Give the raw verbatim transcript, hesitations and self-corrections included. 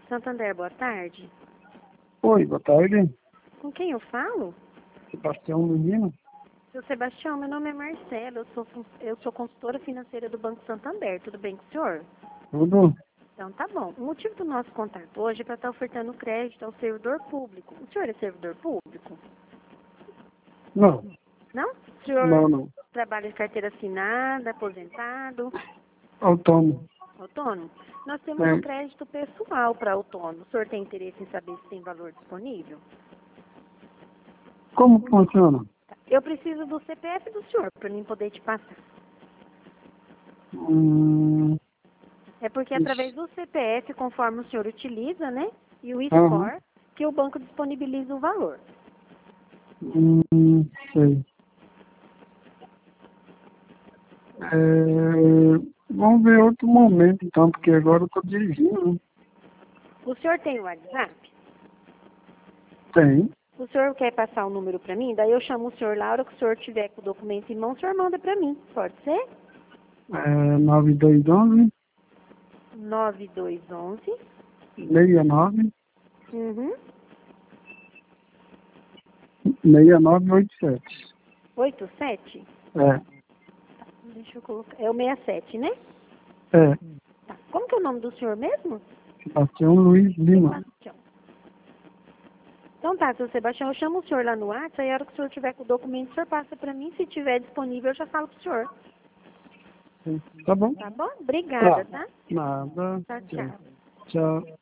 Santander, boa tarde. Oi, boa tarde. Com quem eu falo? Sebastião Menino. Seu Sebastião, meu nome é Marcelo, eu sou, fun- eu sou consultora financeira do Banco Santander. Tudo bem com o senhor? Tudo? Então tá bom. O motivo do nosso contato hoje é para estar ofertando crédito ao servidor público. O senhor é servidor público? Não, Não? O senhor não, não. trabalha de carteira assinada, aposentado, Autônomo. autônomo? Nós temos É. um crédito pessoal para autônomo. O senhor tem interesse em saber se tem valor disponível? Como que funciona? Eu preciso do C P F do senhor para mim poder te passar. Hum, É porque Ixi. através do C P F, conforme o senhor utiliza, né? E o aham. score, que o banco disponibiliza o valor. Hum, sei. É, vamos ver outro momento então, porque agora eu tô dirigindo. Né? O senhor tem o WhatsApp? Tem. O senhor quer passar o número para mim? Daí eu chamo o senhor lá, a hora que o senhor tiver com o documento em mão, o senhor manda para mim. Pode ser? É, nove dois um um, nove dois um um. seis nove, Uhum. seis nove oito sete. oito sete? É, Deixa eu colocar. É o sessenta e sete, né? é. Tá. Como que é o nome do senhor mesmo? Sebastião Luiz Lima. Sebastião. Então tá, seu Sebastião, eu chamo o senhor lá no WhatsApp, aí a hora que o senhor tiver com o documento, o senhor passa para mim. Se tiver disponível, eu já falo pro senhor. Tá bom? Tá bom? Obrigada, Tá. tá? Nada. Tchau, tchau. Tchau.